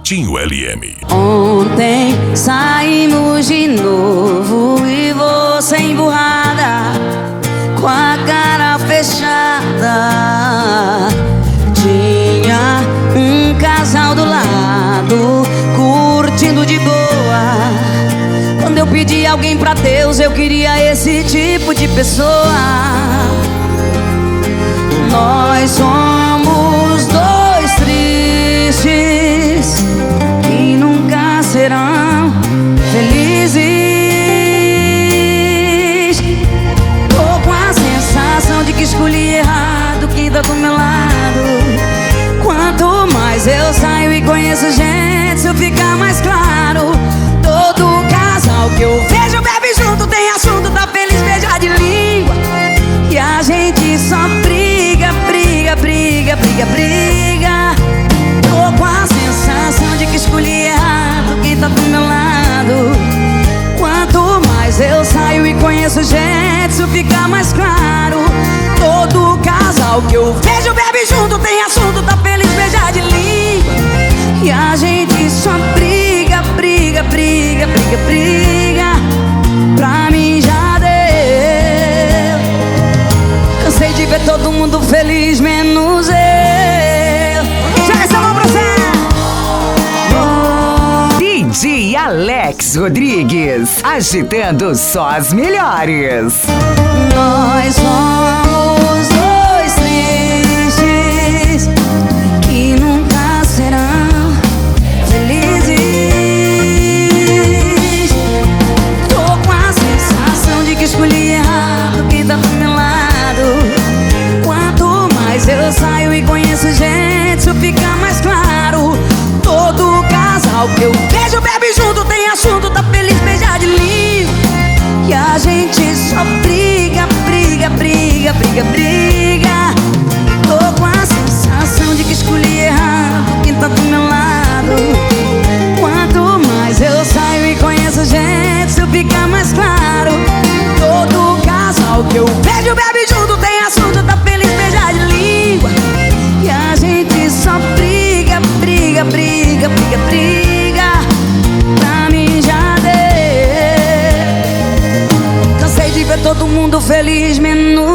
Pretinho LM. Ontem saímos de novo e você emburrada, com a cara fechada. Tinha um casal do lado, curtindo de boa. Quando eu pedi alguém pra Deus, eu queria esse tipo de pessoa. Nós somos dois tristes que nunca serão felizes. Tô com a sensação de que escolhi errado quem tá do meu lado. Quanto mais eu saio e conheço gente, isso fica mais claro. Todo casal que eu vejo bebe junto, tem assunto, tá feliz, beija de língua. E a gente só briga, briga, briga, briga, briga. Tô com a sensação de que escolhi errado quem tá do meu lado. Quanto mais eu saio e conheço gente, isso fica mais claro. Todo casal que eu vejo bebe junto, tem assunto, tá feliz, beija de língua. E a gente só briga, briga, briga, briga, briga. Pra mim já deu. Cansei de ver todo mundo feliz, menos eu. Já essa mão pra você. DJ Alex Rodrigues, agitando só as melhores. Nós somos dois tristes que nunca serão felizes. Tô com a sensação de que escolhi errado quem tá do meu lado. Quanto mais eu saio e conheço gente, isso fica mais claro. Todo casal que eu vejo bebe junto, tem assunto, tá feliz, beija de língua. E a gente só briga, briga, briga, briga, briga. Tô com a sensação de que escolhi errado quem tá do meu lado. Quanto mais eu saio e conheço gente, isso fica mais claro. Todo casal que eu vejo bebe junto, tem assunto, tá feliz, beija de língua. E a gente só briga, briga, briga, briga, briga. Pra mim já deu. Cansei de ver todo mundo feliz, menos